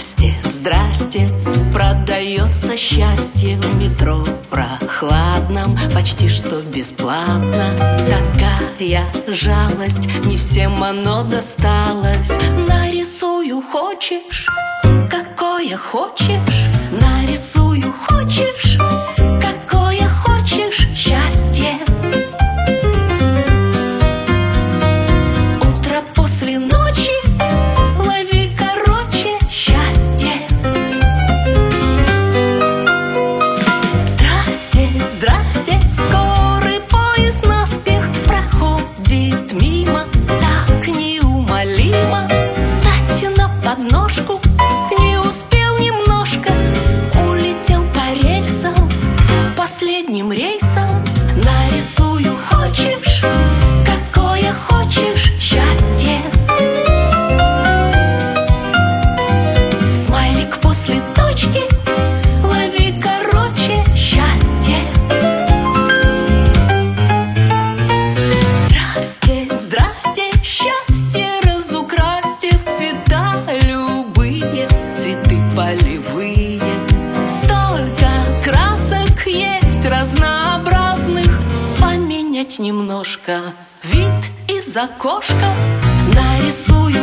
Здрасте, здрасте, продается счастье в метро прохладном, почти что бесплатно. Какая жалость, не всем оно досталось. Нарисую, хочешь, какое хочешь. Нарисую, хочешь, какое хочешь счастье. Утро после ночи, лови короче счастье. Здрасте, здрасте, скорый поезд наспех проходит мимо. Так неумолимо, встать на подножку не успел немножко. Улетел по рельсам, последним рейсом. Нарисую, хочешь, какое хочешь счастье. Смайлик после точки, лови короче счастье. Здрасте, здрасте, счастье разукрасьте в цвета любые, цветы полевые. Столько красок есть разнообразных, поменять немножко вид из окошка. Нарисую,